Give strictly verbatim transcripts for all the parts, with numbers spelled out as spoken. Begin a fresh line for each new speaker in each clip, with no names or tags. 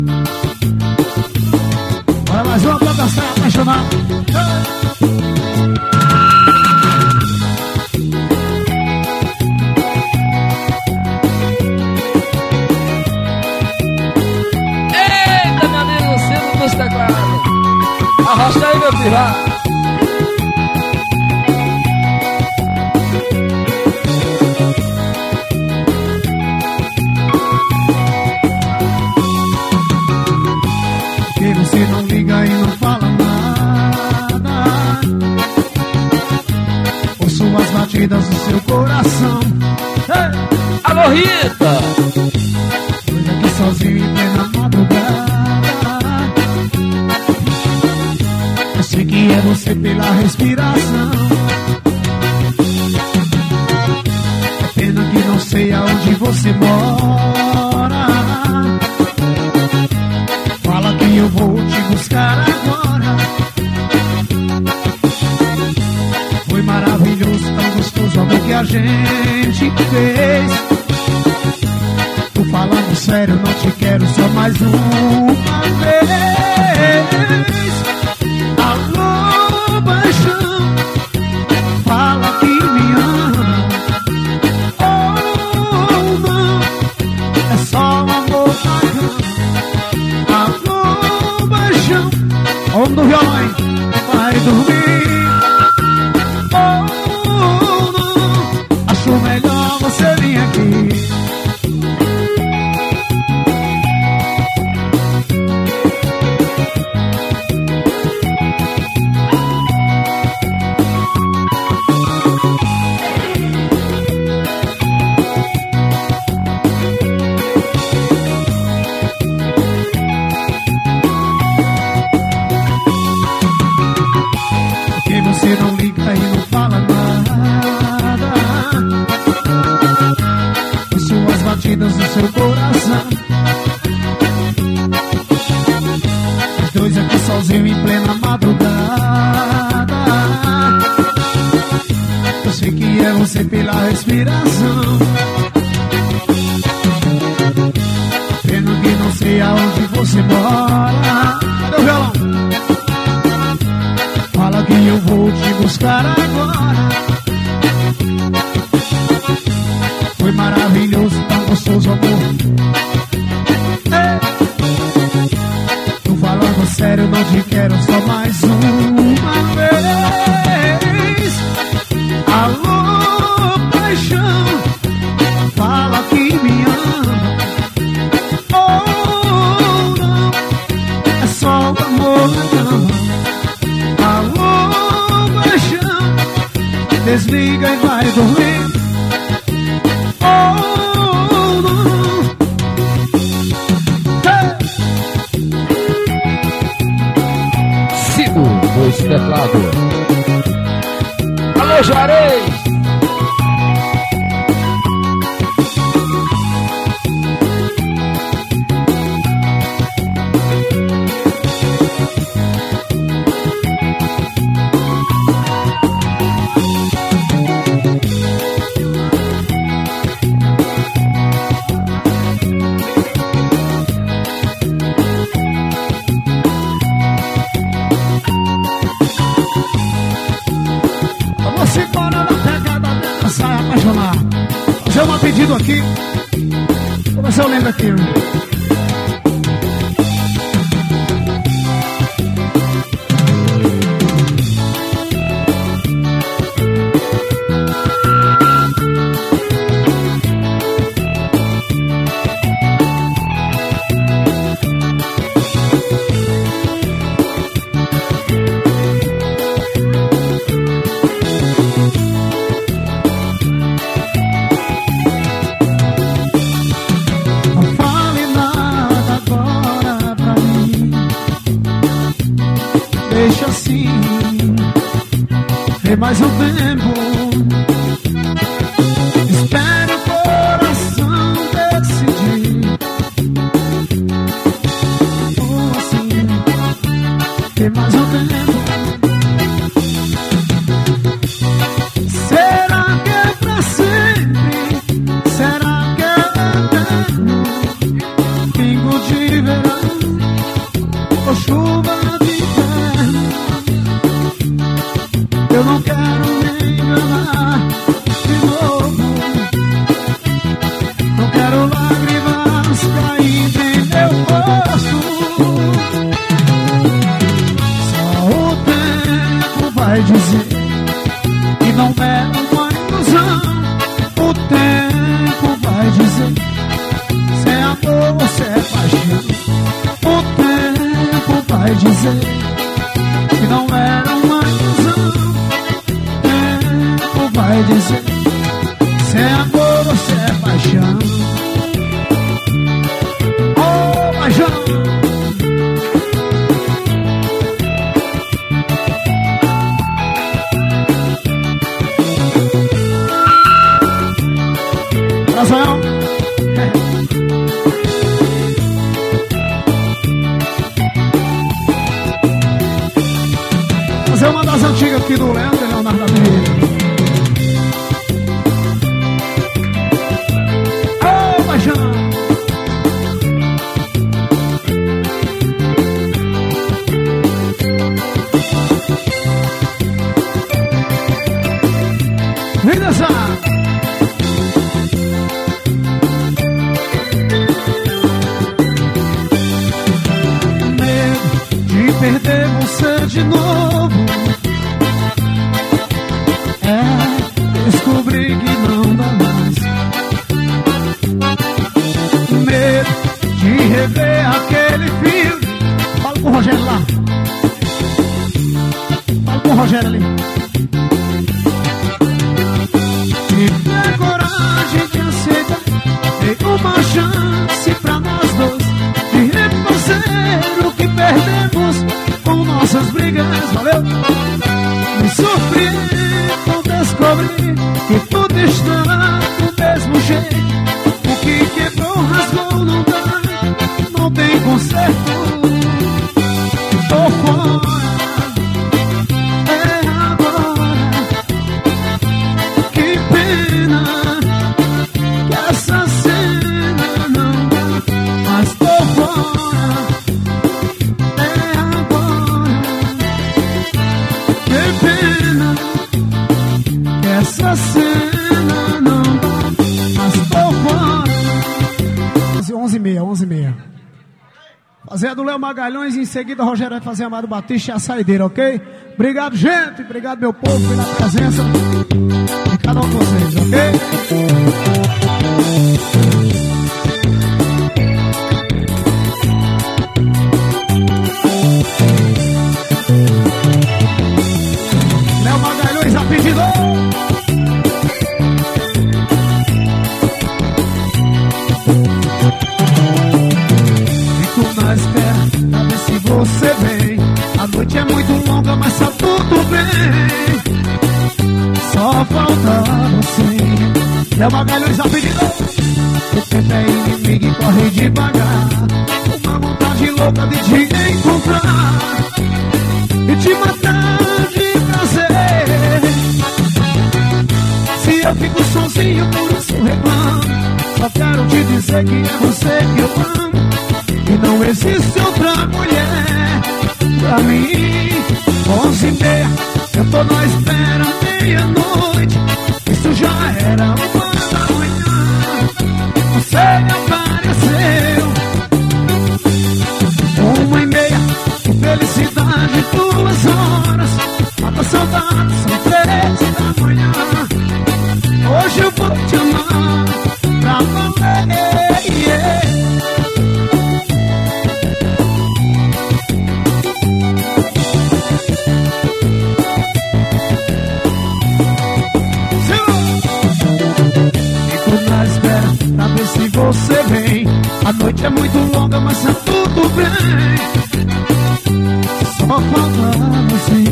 Olha mais uma pra dançar apaixonado.
Eita, meu amigo, Silvio dos teclados. Arrasta aí, meu filho, vai.
Que você não liga e não fala nada. Ouço as batidas do seu coração.
Hey! Alô, Rita!
Doido aqui sozinho em plena madrugada. Eu sei que é você pela respiração. É pena que não sei aonde você mora. Fala que eu vou te buscar agora. Foi maravilhoso, tão gostoso o amor que a gente fez. Tô falando sério, não te quero só mais uma vez. Alô, paixão, fala que me ama. Oh, não, é só um amor bacana. Alô, paixão, homem do violão, hein? Vai dormir. Oh, não, acho melhor você vir aqui. Porque você não liga e não fala nada. Ouço as batidas do seu coração. Os dois aqui sozinhos em plena madrugada. Eu sei que é você pela respiração. Pena que não sei aonde você mora. Cadê o violão? Fala que eu vou te buscar agora. Foi maravilhoso, tão gostoso amor. Ei. Tô falando sério, não te quero só mais uma vez. Alô, paixão, fala que me ama. Oh, não, é só o amor, não. Alô, paixão, desliga e vai dormir. Oh, não. Hey!
Sigo dos teclados. Alô, Juarez!
Vamos embora na pegada da dança apaixonar. Fazer um pedido aqui. Vou ver se eu lembro aqui. Não fale nada agora pra mim. Deixa assim, vê mais um tempo. Espere o coração decidir. Ou assim, vê mais um tempo. Será que é pra sempre? Será que é eterno? Pingo de verão. for chuva de inverno, eu não quero me enganar de novo. Não quero lágrimas caindo em meu rosto. Só o tempo vai dizer que não é uma ilusão. O tempo vai dizer se é amor ou se é paixão. O tempo vai dizer que não era uma ilusão. O tempo vai dizer se é amor ou se é paixão. Oh, paixão. Brasil. Fazer uma das antigas aqui do Leandro e Leonardo da Vida. Oh, paixão. Vem dançar. Perder você de novo, é descobrir que não dá mais. Medo de rever aquele filme. Fala com o Rogério lá. Fala com o Rogério ali. E ter coragem de aceitar, ter uma chance pra nós dois de refazer o que perdemos com nossas brigas. Valeu! Me surpreendo descobrir que tudo está do mesmo jeito. O que quebrou, rasgou, não dá, não tem conserto. Tô fora, é agora. Que pena que essa cena não dá, mas tô fora. Essa cena não dá, mas tô fora. onze e meia, onze e meia. Fazer a do Léo Magalhães e em seguida o Rogério vai fazer a Amado Batista e a saideira, ok? Obrigado, gente. Obrigado, meu povo, pela presença de cada um de vocês, ok? Léo Magalhães a pedido. Você vem, a noite é muito longa, mas tá tudo bem. Só falta você. Léo Magalhães a pedido. O tempo é inimigo e corre devagar. Uma vontade louca de te encontrar e te matar de prazer. Se eu fico sozinho, por isso reclamo. Só quero te dizer que é você que eu amo. E não existe outra mulher pra mim. Onze e meia, eu tô na espera meia-noite. Isso já era uma da manhã. Você apareceu. Uma e meia, que felicidade, duas horas. Mata saudade, são três da manhã. Hoje eu vou te amar pra valer, yeah. Se você vem, a noite é muito longa, mas tá tudo bem. Só falta você.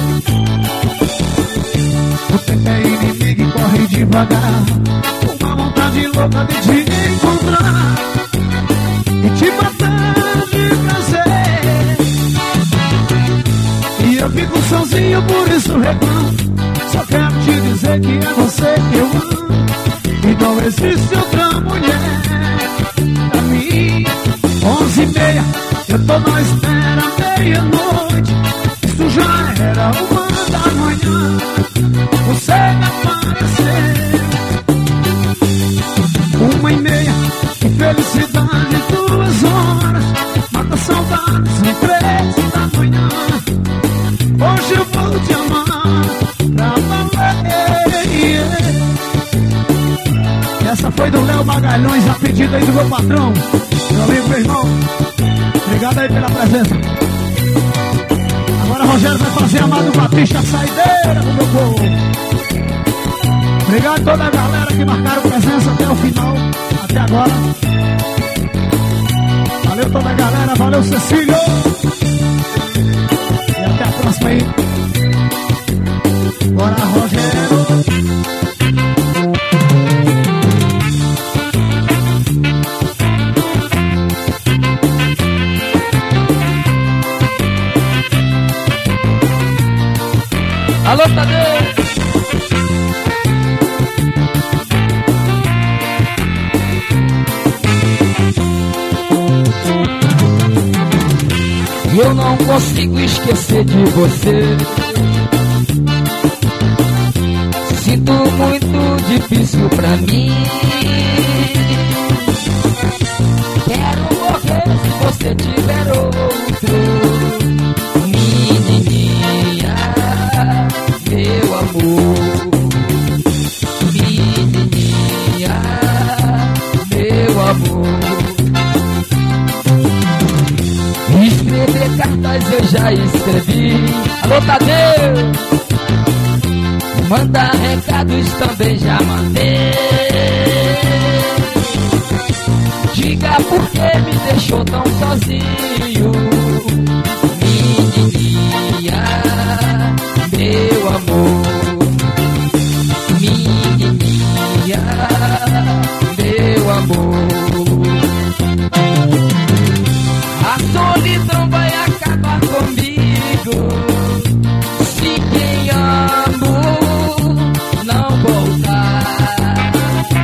O tempo é inimigo e corre devagar. Uma vontade louca de te encontrar e te matar de prazer. E eu fico sozinho, por isso reclamo. Só quero te dizer que é você que eu amo. E não existe outra mulher pra mim. Onze e meia, Eu tô na espera meia-noite, isso já era uma da manhã. Você me apareceu, uma e meia, que felicidade, duas horas, mata saudades em três da manhã. Hoje eu vou te amar pra valer. Essa foi do Léo Magalhães, a pedido aí do meu patrão, meu amigo, meu irmão. Obrigado aí pela presença. Agora Rogério vai fazer a Amado Batista, a saideira do meu povo. Obrigado a toda a galera que marcaram presença até o final, até agora. Valeu toda a galera, valeu Cecílio. E até a próxima aí. Bora, Rogério.
Alô, Tadeu! Eu não consigo esquecer de você. Sinto muito difícil pra mim. Quero morrer se você tiver outro. Menininha, meu amor. Menininha, meu amor. Escrever cartas eu já escrevi. Alô, Tadeu! Mandar recados também já mandei. Diga por que me deixou tão sozinho. Menininha, meu amor. Menininha, meu amor. A solidão vai acabar comigo se quem amo não voltar.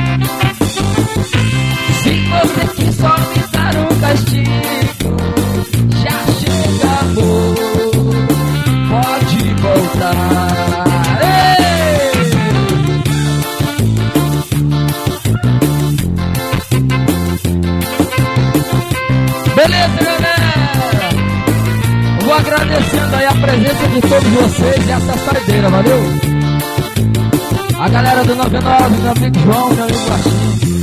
Se você quis só me dar um castigo, já chega, amor, pode voltar. Ei! Beleza, galera? Vou agradecendo aí a presença de todos vocês e essa saideira, valeu? A galera do noventa e nove, meu amigo João, meu amigo Baixinho.